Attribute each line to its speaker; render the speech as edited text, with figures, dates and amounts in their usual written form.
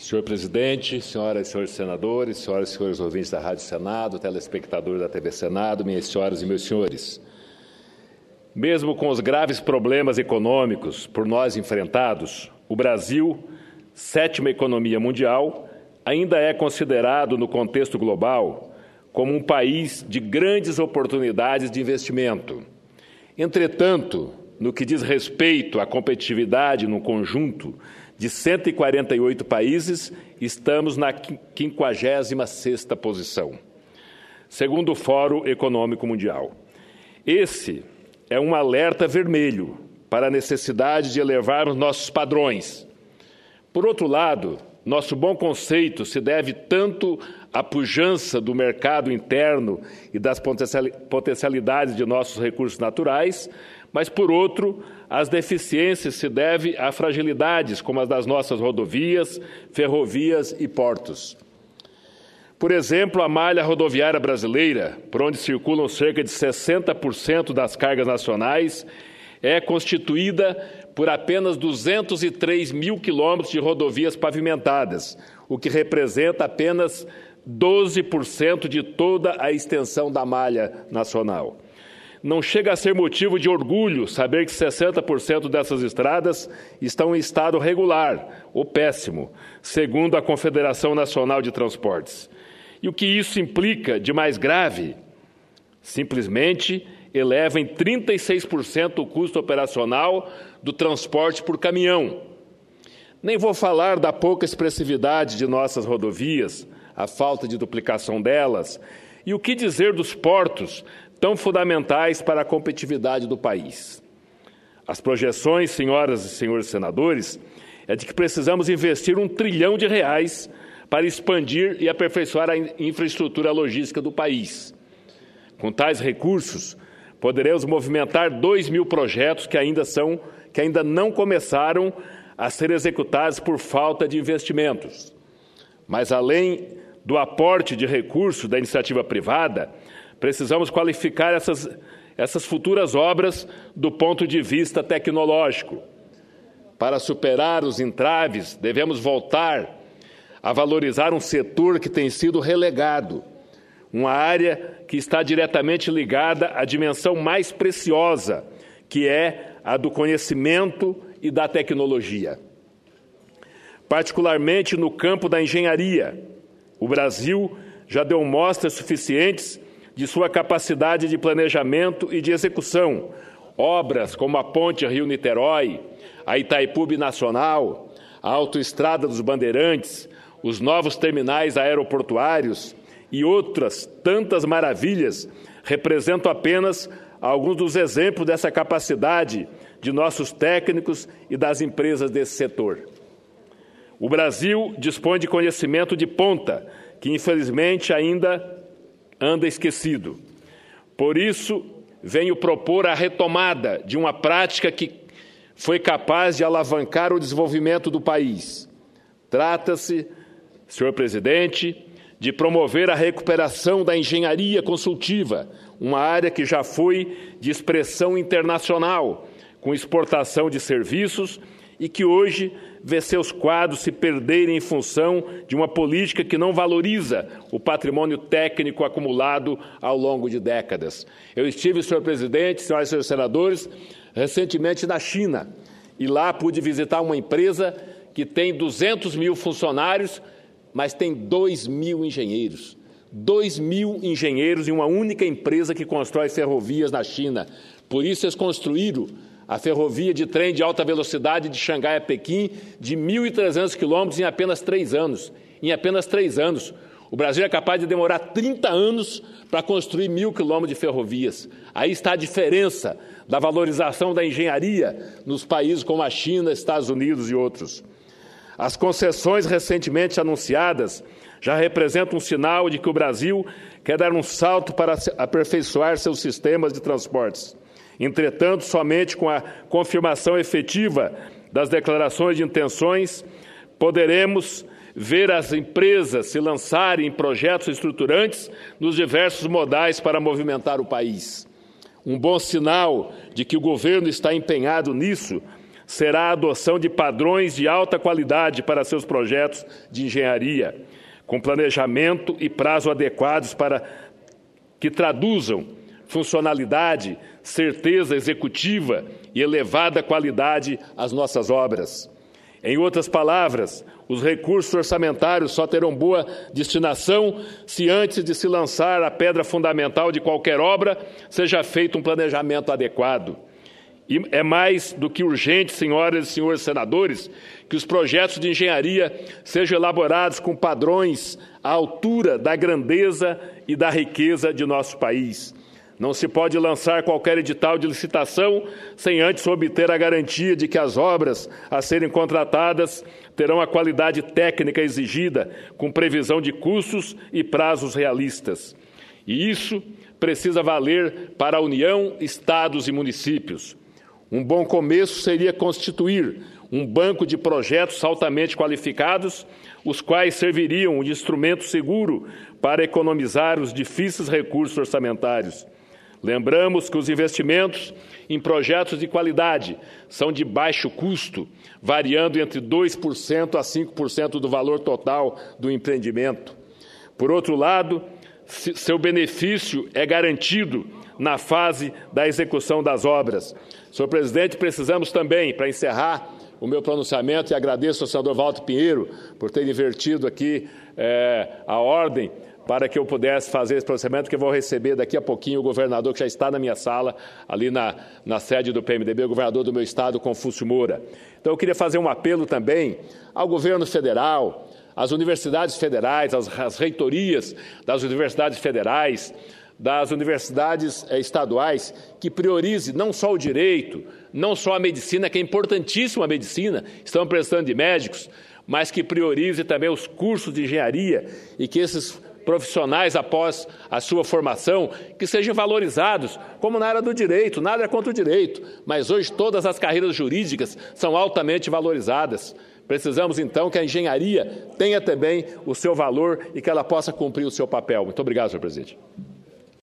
Speaker 1: Senhor presidente, senhoras e senhores senadores, senhoras e senhores ouvintes da Rádio Senado, telespectadores da TV Senado, minhas senhoras e meus senhores. Mesmo com os graves problemas econômicos por nós enfrentados, o Brasil, sétima economia mundial, ainda é considerado no contexto global como um país de grandes oportunidades de investimento. Entretanto, no que diz respeito à competitividade no conjunto de 148 países, estamos na 56ª posição, segundo o Fórum Econômico Mundial. Esse é um alerta vermelho para a necessidade de elevarmos nossos padrões. Por outro lado, nosso bom conceito se deve tanto à pujança do mercado interno e das potencialidades de nossos recursos naturais, mas, por outro, as deficiências se devem a fragilidades como as das nossas rodovias, ferrovias e portos. Por exemplo, a malha rodoviária brasileira, por onde circulam cerca de 60% das cargas nacionais, é constituída por apenas 203 mil quilômetros de rodovias pavimentadas, o que representa apenas 12% de toda a extensão da malha nacional. Não chega a ser motivo de orgulho saber que 60% dessas estradas estão em estado regular ou péssimo, segundo a Confederação Nacional de Transportes. E o que isso implica de mais grave? Simplesmente eleva em 36% o custo operacional do transporte por caminhão. Nem vou falar da pouca expressividade de nossas rodovias, a falta de duplicação delas, e o que dizer dos portos, tão fundamentais para a competitividade do país. As projeções, senhoras e senhores senadores, é de que precisamos investir R$1 trilhão para expandir e aperfeiçoar a infraestrutura logística do país. Com tais recursos, poderemos movimentar 2.000 projetos que ainda não começaram a ser executados por falta de investimentos. Mas, além do aporte de recursos da iniciativa privada, precisamos qualificar essas futuras obras do ponto de vista tecnológico. Para superar os entraves, devemos voltar a valorizar um setor que tem sido relegado, uma área que está diretamente ligada à dimensão mais preciosa, que é a do conhecimento e da tecnologia. Particularmente no campo da engenharia, o Brasil já deu mostras suficientes de sua capacidade de planejamento e de execução. Obras como a Ponte Rio-Niterói, a Itaipu Binacional, a Autoestrada dos Bandeirantes, os novos terminais aeroportuários e outras tantas maravilhas representam apenas alguns dos exemplos dessa capacidade de nossos técnicos e das empresas desse setor. O Brasil dispõe de conhecimento de ponta, que infelizmente ainda anda esquecido. Por isso, venho propor a retomada de uma prática que foi capaz de alavancar o desenvolvimento do país. Trata-se, senhor presidente, de promover a recuperação da engenharia consultiva, uma área que já foi de expressão internacional, com exportação de serviços e que hoje vê seus quadros se perderem em função de uma política que não valoriza o patrimônio técnico acumulado ao longo de décadas. Eu estive, senhor presidente, senhoras e senhores senadores, recentemente na China, e lá pude visitar uma empresa que tem 200 mil funcionários, mas tem 2.000 engenheiros. 2.000 engenheiros em uma única empresa que constrói ferrovias na China. Por isso eles construíram a ferrovia de trem de alta velocidade de Xangai a Pequim, de 1.300 quilômetros em apenas 3 anos. Em apenas 3 anos. O Brasil é capaz de demorar 30 anos para construir 1.000 quilômetros de ferrovias. Aí está a diferença da valorização da engenharia nos países como a China, Estados Unidos e outros. As concessões recentemente anunciadas já representam um sinal de que o Brasil quer dar um salto para aperfeiçoar seus sistemas de transportes. Entretanto, somente com a confirmação efetiva das declarações de intenções, poderemos ver as empresas se lançarem em projetos estruturantes nos diversos modais para movimentar o país. Um bom sinal de que o governo está empenhado nisso será a adoção de padrões de alta qualidade para seus projetos de engenharia, com planejamento e prazo adequados para que traduzam funcionalidade, certeza executiva e elevada qualidade às nossas obras. Em outras palavras, os recursos orçamentários só terão boa destinação se antes de se lançar a pedra fundamental de qualquer obra seja feito um planejamento adequado. E é mais do que urgente, senhoras e senhores senadores, que os projetos de engenharia sejam elaborados com padrões à altura da grandeza e da riqueza de nosso país. Não se pode lançar qualquer edital de licitação sem antes obter a garantia de que as obras a serem contratadas terão a qualidade técnica exigida, com previsão de custos e prazos realistas. E isso precisa valer para a União, estados e municípios. Um bom começo seria constituir um banco de projetos altamente qualificados, os quais serviriam de instrumento seguro para economizar os difíceis recursos orçamentários. Lembramos que os investimentos em projetos de qualidade são de baixo custo, variando entre 2% a 5% do valor total do empreendimento. Por outro lado, seu benefício é garantido na fase da execução das obras. Senhor presidente, precisamos também, para encerrar o meu pronunciamento, e agradeço ao senador Walter Pinheiro por ter invertido aqui a ordem, para que eu pudesse fazer esse pronunciamento, que eu vou receber daqui a pouquinho o governador, que já está na minha sala, ali na sede do PMDB, o governador do meu estado, Confúcio Moura. Então, eu queria fazer um apelo também ao governo federal, às universidades federais, às reitorias das universidades federais, das universidades estaduais, que priorize não só o direito, não só a medicina, que é importantíssima a medicina, estamos precisando de médicos, mas que priorize também os cursos de engenharia e que esses profissionais, após a sua formação, que sejam valorizados, como na área do direito. Nada é contra o direito, mas hoje todas as carreiras jurídicas são altamente valorizadas. Precisamos, então, que a engenharia tenha também o seu valor e que ela possa cumprir o seu papel. Muito obrigado, senhor presidente.